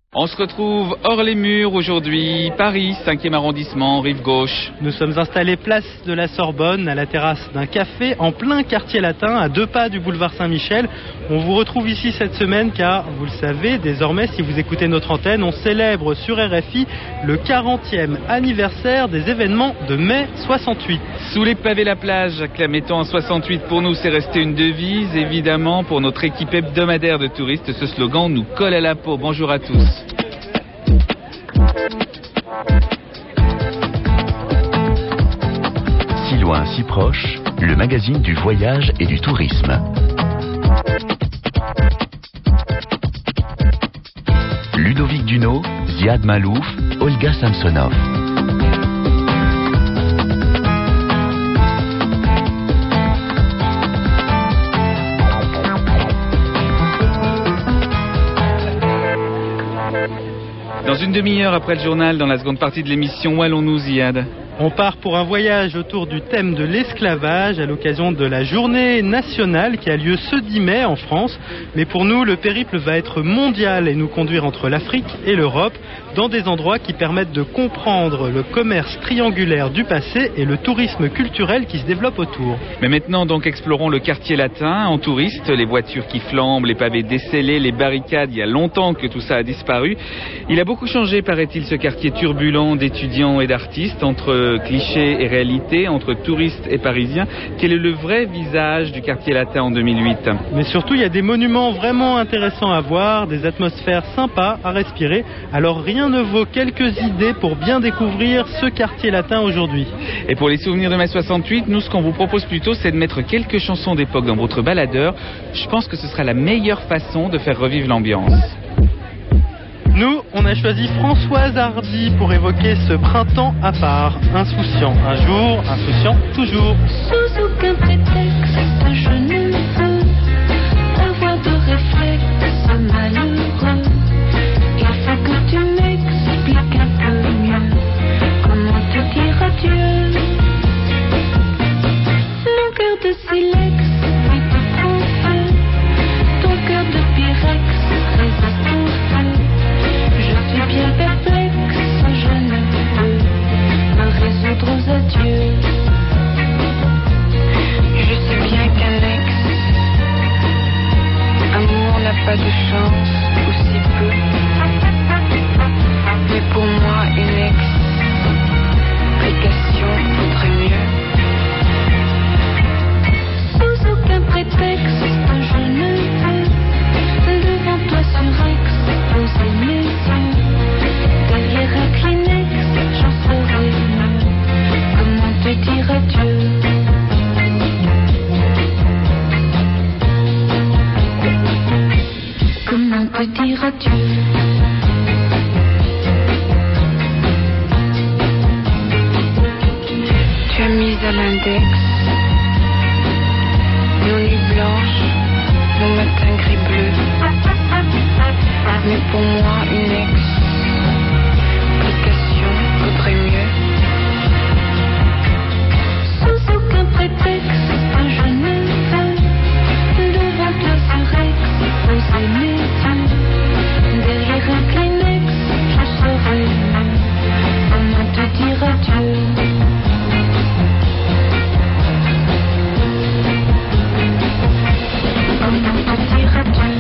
On se retrouve hors les murs aujourd'hui, Paris, 5e arrondissement, rive gauche. Nous sommes installés place de la Sorbonne, à la terrasse d'un café, en plein quartier latin, à 2 pas du boulevard Saint-Michel. On vous retrouve ici cette semaine car, vous le savez, désormais, si vous écoutez notre antenne, on célèbre sur RFI le 40e anniversaire des événements de mai 68. Sous les pavés la plage, acclamé-t-on en 68, pour nous c'est resté une devise, évidemment, pour notre équipe hebdomadaire de touristes, ce slogan nous colle à la peau. Bonjour à tous. Si loin, si proche, le magazine du voyage et du tourisme. Ludovic Duno, Ziad Malouf, Olga Samsonov. Dans une demi-heure après le journal, dans la seconde partie de l'émission, où allons-nous, Ziad ? On part pour un voyage autour du thème de l'esclavage à l'occasion de la journée nationale qui a lieu ce 10 mai en France. Mais pour nous, le périple va être mondial et nous conduire entre l'Afrique et l'Europe dans des endroits qui permettent de comprendre le commerce triangulaire du passé et le tourisme culturel qui se développe autour. Mais maintenant, donc, explorons le quartier latin en touriste, les voitures qui flambent, les pavés décellés, les barricades. Il y a longtemps que tout ça a disparu. Il a beaucoup changé, paraît-il, ce quartier turbulent d'étudiants et d'artistes, entre clichés et réalité, entre touristes et parisiens. Quel est le vrai visage du quartier latin en 2008 ? Mais surtout, il y a des monuments vraiment intéressants à voir, des atmosphères sympas à respirer. Alors rien ne vaut quelques idées pour bien découvrir ce quartier latin aujourd'hui. Et pour les souvenirs de mai 68, nous, ce qu'on vous propose plutôt, c'est de mettre quelques chansons d'époque dans votre baladeur. Je pense que ce sera la meilleure façon de faire revivre l'ambiance. Nous, on a choisi Françoise Hardy pour évoquer ce printemps à part. Insouciant un jour, insouciant toujours. Sous aucun prétexte, je ne veux avoir de réflexe malheureux. Il faut que tu m'expliques un peu mieux comment te dire adieu. Mon cœur de silex est tout confus, ton cœur de pyrex résiste au feu. Je suis bien perplexe, je ne peux me résoudre aux adieux. Je sais bien qu'un ex, amour n'a pas de chance, ou si peu. Mais pour moi, une explication vaudrait mieux. Sous aucun prétexte, je ne veux devant toi sur ex poser mes yeux. Derrière un Kleenex, j'en saurais mieux comment te dire adieu. Comment te dire adieu. Tu as mis à l'index nos nuits blanches, nos matins gris bleus. Mais pour moi, une explication vaudrait mieux. Sous aucun prétexte, je ne veux devant toi sur ex poser mes yeux. Derrière un Kleenex, je saurais mieux comment te dire adieu. Comment te dire adieu.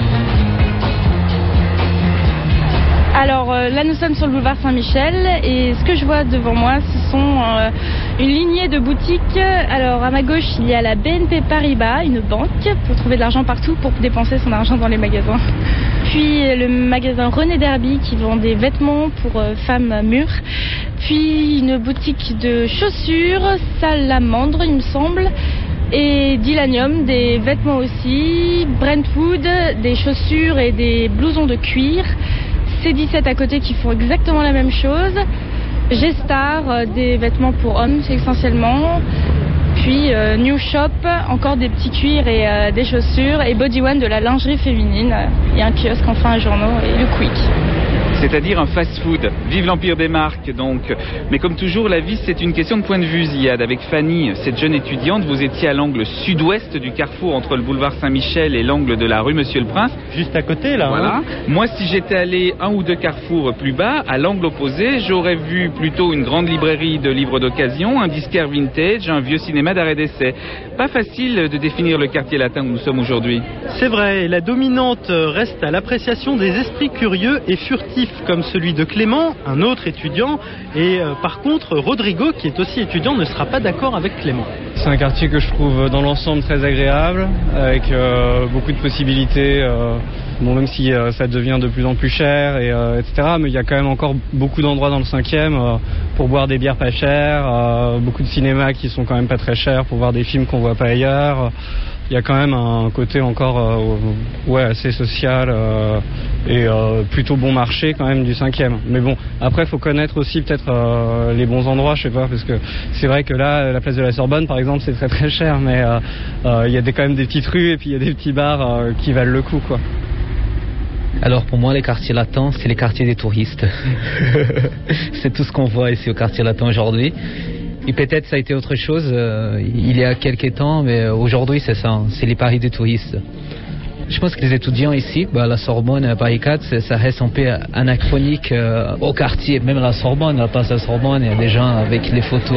Alors là nous sommes sur le boulevard Saint-Michel et ce que je vois devant moi ce sont une lignée de boutiques. Alors à ma gauche il y a la BNP Paribas, une banque pour trouver de l'argent partout pour dépenser son argent dans les magasins. Puis le magasin René Derby qui vend des vêtements pour femmes mûres. Puis une boutique de chaussures, Salamandre il me semble. Et Dilanium, des vêtements aussi. Brentwood, des chaussures et des blousons de cuir. C17 à côté qui font exactement la même chose. G-Star, des vêtements pour hommes essentiellement. Puis New Shop, encore des petits cuirs et des chaussures. Et Body One, de la lingerie féminine. Il y a un kiosque enfin à journaux et le Quick. C'est-à-dire un fast-food. Vive l'empire des marques, donc. Mais comme toujours, la vie, c'est une question de point de vue, Ziad. Avec Fanny, cette jeune étudiante, vous étiez à l'angle sud-ouest du carrefour entre le boulevard Saint-Michel et l'angle de la rue Monsieur-le-Prince. Juste à côté, là. Voilà. Hein. Moi, si j'étais allé un ou deux carrefours plus bas, à l'angle opposé, j'aurais vu plutôt une grande librairie de livres d'occasion, un disquaire vintage, un vieux cinéma d'arrêt d'essai. Pas facile de définir le quartier latin où nous sommes aujourd'hui. C'est vrai, la dominante reste à l'appréciation des esprits curieux et furtifs, comme celui de Clément, un autre étudiant, et par contre, Rodrigo, qui est aussi étudiant, ne sera pas d'accord avec Clément. C'est un quartier que je trouve dans l'ensemble très agréable, avec beaucoup de possibilités, bon, même si ça devient de plus en plus cher, etc. Mais il y a quand même encore beaucoup d'endroits dans le 5e pour boire des bières pas chères, beaucoup de cinémas qui sont quand même pas très chers pour voir des films qu'on voit pas ailleurs. Il y a quand même un côté encore assez social et plutôt bon marché quand même du 5e. Mais bon, après il faut connaître aussi peut-être les bons endroits, je sais pas, parce que c'est vrai que là, la place de la Sorbonne par exemple, c'est très très cher, mais il y a quand même des petites rues et puis il y a des petits bars qui valent le coup, quoi. Alors pour moi, les quartiers latins, c'est les quartiers des touristes. C'est tout ce qu'on voit ici au quartier latin aujourd'hui. Et peut-être ça a été autre chose il y a quelques temps, mais aujourd'hui c'est ça, c'est les paris des touristes. Je pense que les étudiants ici, la Sorbonne, à Paris 4, ça reste un peu anachronique au quartier. Même la Sorbonne, la place de la Sorbonne, il y a des gens avec les photos.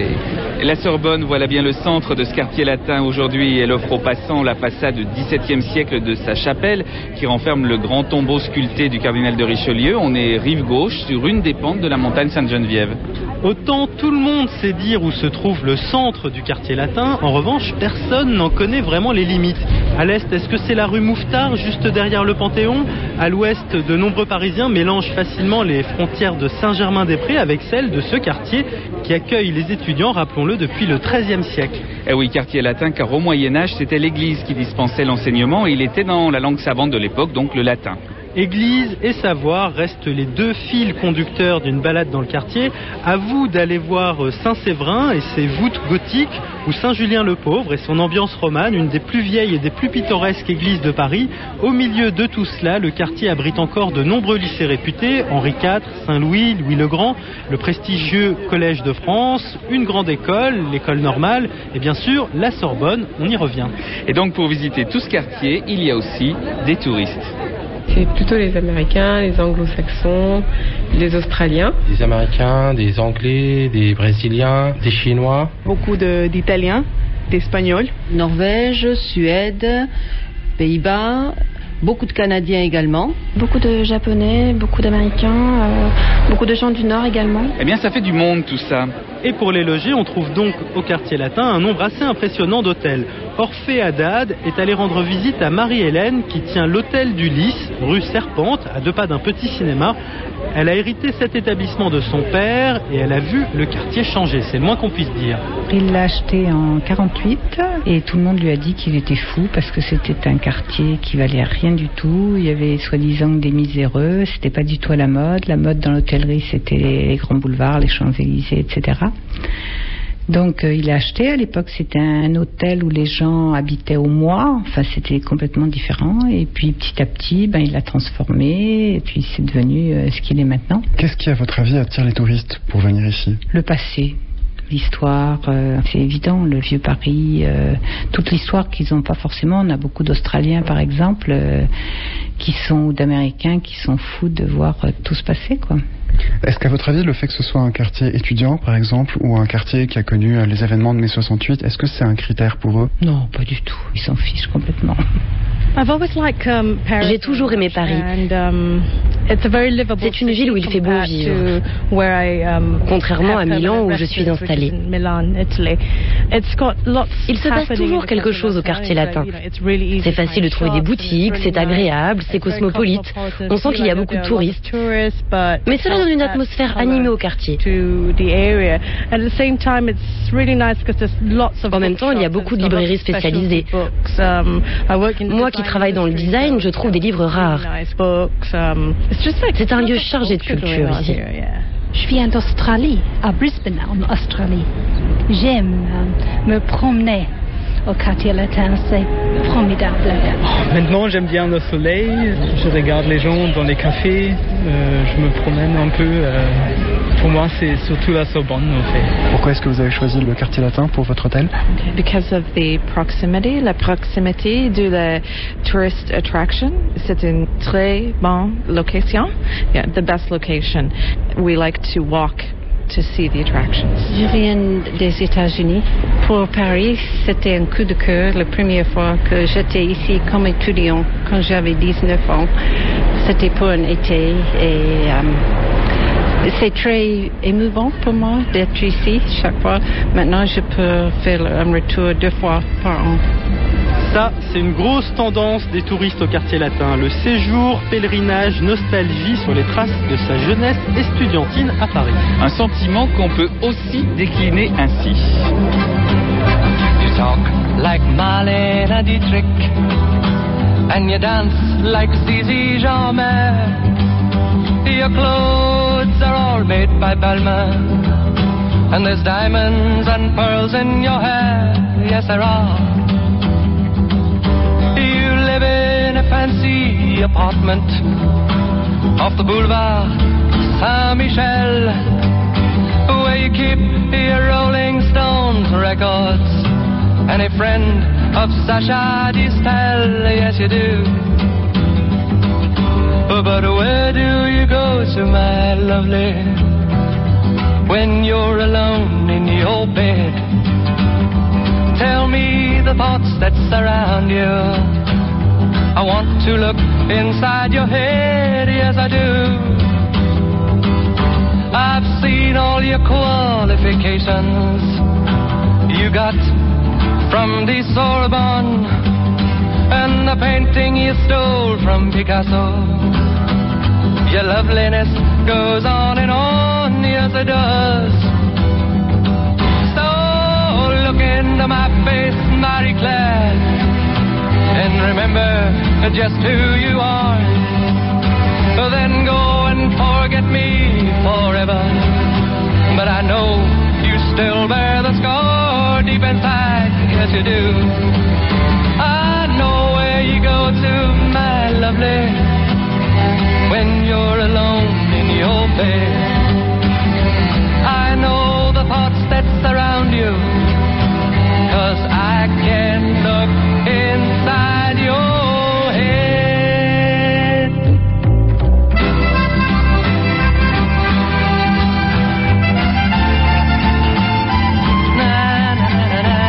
Et la Sorbonne, voilà bien le centre de ce quartier latin aujourd'hui. Elle offre aux passants la façade du XVIIe siècle de sa chapelle qui renferme le grand tombeau sculpté du cardinal de Richelieu. On est rive gauche sur une des pentes de la montagne Sainte-Geneviève. Autant tout le monde sait dire où se trouve le centre du quartier latin, en revanche, personne n'en connaît vraiment les limites. À l'est, est-ce que c'est la rue Mouffetard, juste derrière le Panthéon ? À l'ouest, de nombreux Parisiens mélangent facilement les frontières de Saint-Germain-des-Prés avec celles de ce quartier qui accueille les étudiants, rappelons-le, depuis le XIIIe siècle. Eh oui, quartier latin, car au Moyen-Âge, c'était l'Église qui dispensait l'enseignement et il était dans la langue savante de l'époque, donc le latin. Église et savoir restent les deux fils conducteurs d'une balade dans le quartier. À vous d'aller voir Saint-Séverin et ses voûtes gothiques, ou Saint-Julien-le-Pauvre et son ambiance romane, une des plus vieilles et des plus pittoresques églises de Paris. Au milieu de tout cela, le quartier abrite encore de nombreux lycées réputés, Henri IV, Saint-Louis, Louis-le-Grand, le prestigieux Collège de France, une grande école, l'école normale, et bien sûr la Sorbonne, on y revient. Et donc pour visiter tout ce quartier, il y a aussi des touristes. C'est plutôt les Américains, les Anglo-Saxons, les Australiens. Des Américains, des Anglais, des Brésiliens, des Chinois. Beaucoup d'Italiens, d'Espagnols. Norvège, Suède, Pays-Bas, beaucoup de Canadiens également. Beaucoup de Japonais, beaucoup d'Américains, beaucoup de gens du Nord également. Eh bien ça fait du monde tout ça. Et pour les loger, on trouve donc au quartier latin un nombre assez impressionnant d'hôtels. Orphée Haddad est allé rendre visite à Marie-Hélène qui tient l'hôtel du Lys, rue Serpente, à 2 pas d'un petit cinéma. Elle a hérité cet établissement de son père et elle a vu le quartier changer, c'est le moins qu'on puisse dire. Il l'a acheté en 48 et tout le monde lui a dit qu'il était fou parce que c'était un quartier qui valait rien du tout. Il y avait soi-disant des miséreux, c'était pas du tout à la mode. La mode dans l'hôtellerie, c'était les grands boulevards, les Champs-Élysées, etc. Donc il a acheté, à l'époque c'était un hôtel où les gens habitaient au mois, enfin c'était complètement différent, et puis petit à petit il l'a transformé, et puis c'est devenu ce qu'il est maintenant. Qu'est-ce qui à votre avis attire les touristes pour venir ici ? Le passé, l'histoire, c'est évident, le vieux Paris, toute l'histoire qu'ils n'ont pas forcément. On a beaucoup d'Australiens par exemple, ou d'Américains qui sont fous de voir tout se passer, quoi. Est-ce qu'à votre avis, le fait que ce soit un quartier étudiant, par exemple, ou un quartier qui a connu les événements de mai 68, est-ce que c'est un critère pour eux ? Non, pas du tout. Ils s'en fichent complètement. J'ai toujours aimé Paris. C'est une ville où il fait bon vivre, contrairement à Milan où je suis installée. Il se passe toujours quelque chose au quartier latin. C'est facile de trouver des boutiques, c'est agréable, c'est cosmopolite. On sent qu'il y a beaucoup de touristes. Mais cela donne une atmosphère animée au quartier. En même temps, il y a beaucoup de librairies spécialisées. Moi qui travaille dans le design, je trouve des livres rares. C'est un lieu chargé de culture ici. Je viens d'Australie, à Brisbane en Australie. J'aime me promener au quartier latin, c'est formidable. Maintenant, j'aime bien le soleil. Je regarde les gens dans les cafés. Je me promène un peu. Pour moi, c'est surtout la Sorbonne, en fait. Pourquoi est-ce que vous avez choisi le quartier latin pour votre hôtel? Because of the proximity, la proximité de la tourist attraction. C'est une très bonne location. Yeah, the best location. We like to walk to see the attractions. Je viens des États-Unis. Pour Paris, c'était un coup de cœur la première fois que j'étais ici comme étudiant, quand j'avais 19 ans. C'était pour un été et c'est très émouvant pour moi d'être ici chaque fois. Maintenant, je peux faire un retour 2 fois par an. Ça, c'est une grosse tendance des touristes au quartier latin. Le séjour, pèlerinage, nostalgie sur les traces de sa jeunesse estudiantine à Paris. Un sentiment qu'on peut aussi décliner ainsi. You talk like Marlène Dietrich, and you dance like Zizi Jeanmaire. Your clothes are all made by Balmain, and there's diamonds and pearls in your hair. Yes, there are. You live in a fancy apartment off the boulevard Saint-Michel, where you keep your Rolling Stones records and a friend of Sacha Distel. Yes, you do. But where do you go to, my lovely, when you're alone in your bed? Tell me the thoughts that surround you. I want to look inside your head, yes I do. I've seen all your qualifications you got from the Sorbonne, and the painting you stole from Picasso. Your loveliness goes on and on, yes it does. So look into my face, Marie-Claire, and remember just who you are. Then go and forget me forever. But I know you still bear the scar deep inside, yes you do. I know where you go to, my lovely, when you're alone in your bed. I know the thoughts that surround you, 'cause I can look inside your head. Na, na, na, na,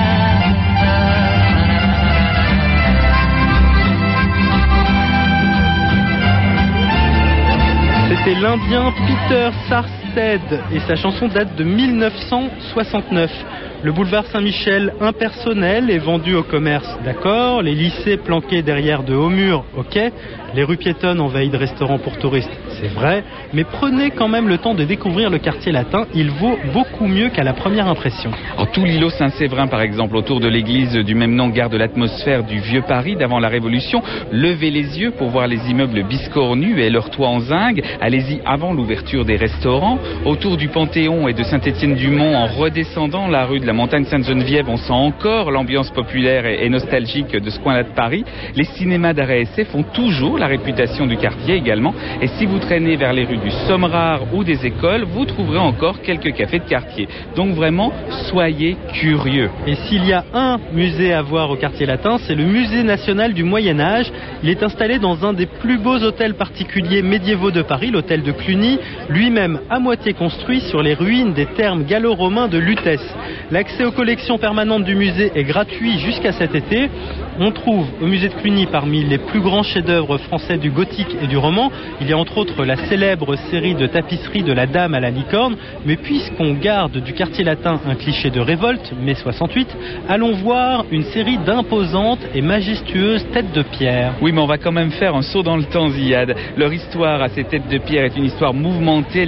C'était l'Indien Peter Sarsted et sa chanson date de 1969. Le boulevard Saint-Michel impersonnel est vendu au commerce, d'accord. Les lycées planqués derrière de hauts murs, ok. Les rues piétonnes envahies de restaurants pour touristes, c'est vrai. Mais prenez quand même le temps de découvrir le quartier latin, il vaut beaucoup mieux qu'à la première impression. Tout l'îlot Saint-Séverin, par exemple, autour de l'église du même nom, garde l'atmosphère du vieux Paris d'avant la Révolution. Levez les yeux pour voir les immeubles biscornus et leurs toits en zinc. Allez-y avant l'ouverture des restaurants. Autour du Panthéon et de Saint-Étienne-du-Mont, en redescendant la rue de la Montagne Sainte-Geneviève, on sent encore l'ambiance populaire et nostalgique de ce coin-là de Paris. Les cinémas d'arrêt essai font toujours la réputation du quartier également. Et si vous traînez vers les rues du Sommerard ou des écoles, vous trouverez encore quelques cafés de quartier. Donc vraiment, soyez curieux. Et s'il y a un musée à voir au quartier latin, c'est le musée national du Moyen-Âge. Il est installé dans un des plus beaux hôtels particuliers médiévaux de Paris, l'hôtel de Cluny, lui-même à moitié construit sur les ruines des thermes gallo-romains de Lutèce. L'accès aux collections permanentes du musée est gratuit jusqu'à cet été. On trouve au musée de Cluny parmi les plus grands chefs-d'œuvre français du gothique et du roman. Il y a entre autres la célèbre série de tapisseries de la Dame à la licorne. Mais puisqu'on garde du quartier latin un cliché de révolte, mai 68, allons voir une série d'imposantes et majestueuses têtes de pierre. Oui, mais on va quand même faire un saut dans le temps, Ziad. Leur histoire à ces têtes de pierre est une histoire mouvementée. Elle est liée au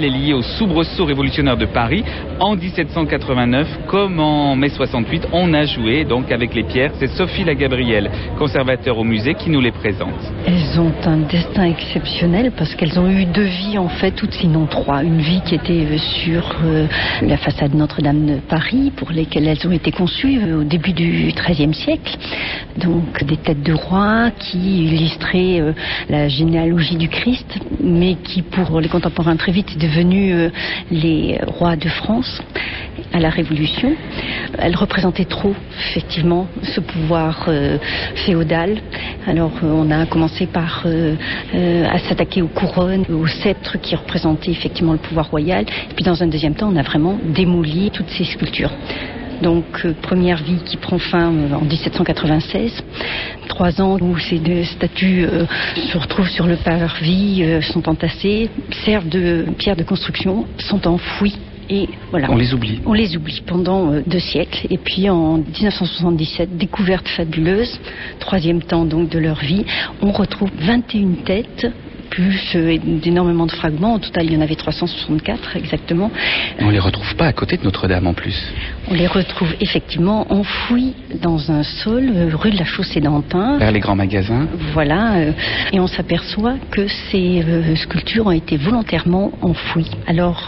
soubresaut révolutionnaire de Paris en 1789 comme en mai 68. On a joué donc avec les pierres. C'est Sophie Lagabrielle, conservateur au musée, qui nous les présente. Elles ont un destin exceptionnel parce qu'elles ont eu 2 vies en fait, toutes sinon 3. Une vie qui était sur la façade Notre-Dame de Paris, pour lesquelles elles ont été conçues au début du XIIIe siècle. Donc des têtes de rois qui illustraient la généalogie du Christ, mais qui pour les contemporains très vite est devenu les rois de France à la Révolution. Elles représentaient trop effectivement ce pouvoir féodal. Alors on a commencé par à s'attaquer aux couronnes, aux sceptres qui représentaient effectivement le pouvoir royal. Et puis dans un deuxième temps, on a vraiment démoli toutes ces sculptures. Donc première vie qui prend fin en 1796, 3 ans où ces 2 statues se retrouvent sur le parvis, sont entassées, servent de pierre de construction, sont enfouies. Et voilà. On les oublie. On les oublie pendant 2 siècles. Et puis en 1977, découverte fabuleuse, 3e temps donc de leur vie, on retrouve 21 têtes, plus d'énormément de fragments. Au total, il y en avait 364 exactement. On les retrouve pas à côté de Notre-Dame en plus. On les retrouve effectivement enfouis dans un sol, rue de la Chaussée-d'Antin. Vers les grands magasins. Voilà. Et on s'aperçoit que ces sculptures ont été volontairement enfouies. Alors,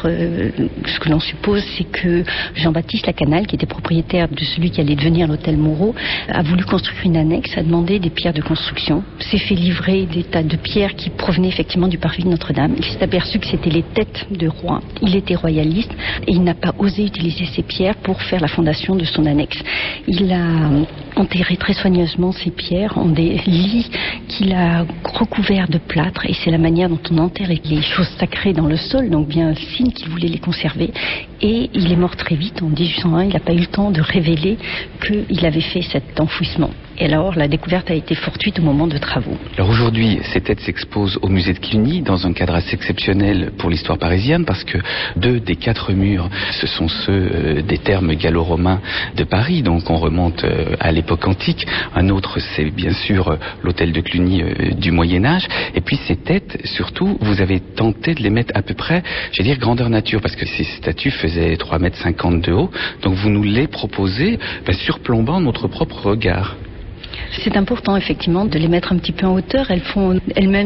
ce que l'on suppose, c'est que Jean-Baptiste Lacanal, qui était propriétaire de celui qui allait devenir l'hôtel Moreau, a voulu construire une annexe, a demandé des pierres de construction, s'est fait livrer des tas de pierres qui provenaient effectivement du parvis de Notre-Dame. Il s'est aperçu que c'était les têtes de rois. Il était royaliste et il n'a pas osé utiliser ces pierres pour faire la fondation de son annexe. Il a enterré très soigneusement ces pierres en des lits qu'il a recouverts de plâtre, et c'est la manière dont on enterre les choses sacrées dans le sol, donc bien un signe qu'il voulait les conserver. Et il est mort très vite, en 1801, il n'a pas eu le temps de révéler qu'il avait fait cet enfouissement. Et alors, la découverte a été fortuite au moment de travaux. Alors aujourd'hui, ces têtes s'exposent au musée de Cluny dans un cadre assez exceptionnel pour l'histoire parisienne, parce que 2 des 4 murs, ce sont ceux des thermes gallo-romains de Paris, donc on remonte à l'époque antique. Un autre, c'est bien sûr l'hôtel de Cluny du Moyen-Âge. Et puis ces têtes, surtout, vous avez tenté de les mettre à peu près, j'allais dire grandeur nature, parce que ces statues faisaient 3,50 m de haut, donc vous nous les proposez surplombant notre propre regard. C'est important effectivement de les mettre un petit peu en hauteur. Elles font elles-mêmes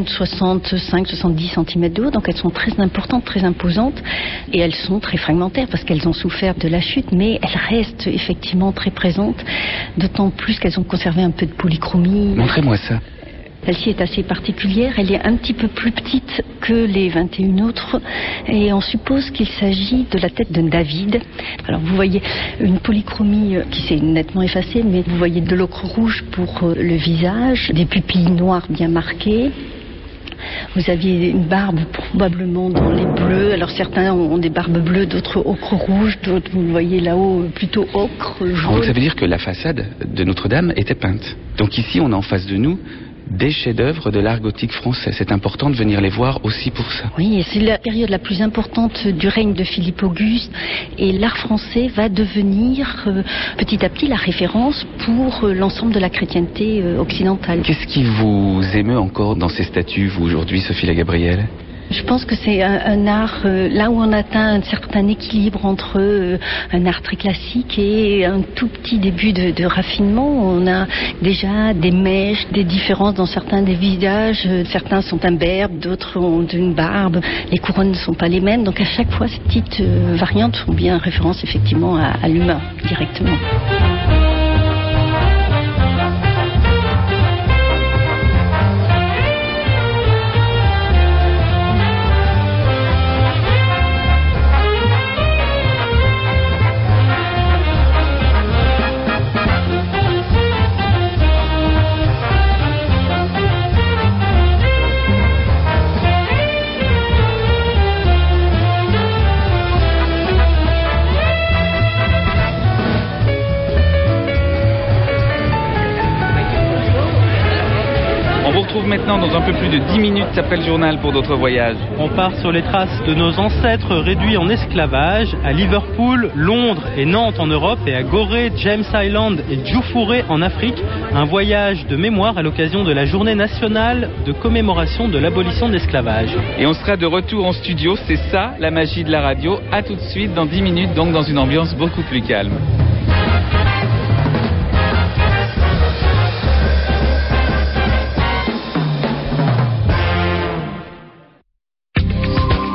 65-70 cm de haut, donc elles sont très importantes, très imposantes, et elles sont très fragmentaires parce qu'elles ont souffert de la chute, mais elles restent effectivement très présentes, d'autant plus qu'elles ont conservé un peu de polychromie. Montrez-moi ça. Celle-ci est assez particulière, elle est un petit peu plus petite que les 21 autres, et on suppose qu'il s'agit de la tête de David. Alors vous voyez une polychromie qui s'est nettement effacée, mais vous voyez de l'ocre rouge pour le visage, des pupilles noires bien marquées. Vous aviez une barbe probablement dans les bleus. Alors certains ont des barbes bleues, d'autres ocre rouge, d'autres vous le voyez là-haut plutôt ocre jaune. Donc ça veut dire que la façade de Notre-Dame était peinte. Donc ici on a en face de nous des chefs-d'œuvre de l'art gothique français. C'est important de venir les voir aussi pour ça. Oui, et c'est la période la plus importante du règne de Philippe Auguste, et l'art français va devenir petit à petit la référence pour l'ensemble de la chrétienté occidentale. Qu'est-ce qui vous émeut encore dans ces statues, vous, aujourd'hui, Sophie Lagabrielle ? Je pense que c'est un art, là où on atteint un certain équilibre entre un art très classique et un tout petit début de raffinement. On a déjà des mèches, des différences dans certains des visages. Certains sont imberbes, d'autres ont une barbe. Les couronnes ne sont pas les mêmes. Donc à chaque fois, ces petites variantes font bien référence effectivement à l'humain directement. dans un peu plus de 10 minutes après le journal pour d'autres voyages. On part sur les traces de nos ancêtres réduits en esclavage à Liverpool, Londres et Nantes en Europe et à Gorée, James Island et Djoufouré en Afrique. Un voyage de mémoire à l'occasion de la journée nationale de commémoration de l'abolition de l'esclavage. Et on sera de retour en studio, c'est ça la magie de la radio. À tout de suite dans 10 minutes, donc dans une ambiance beaucoup plus calme.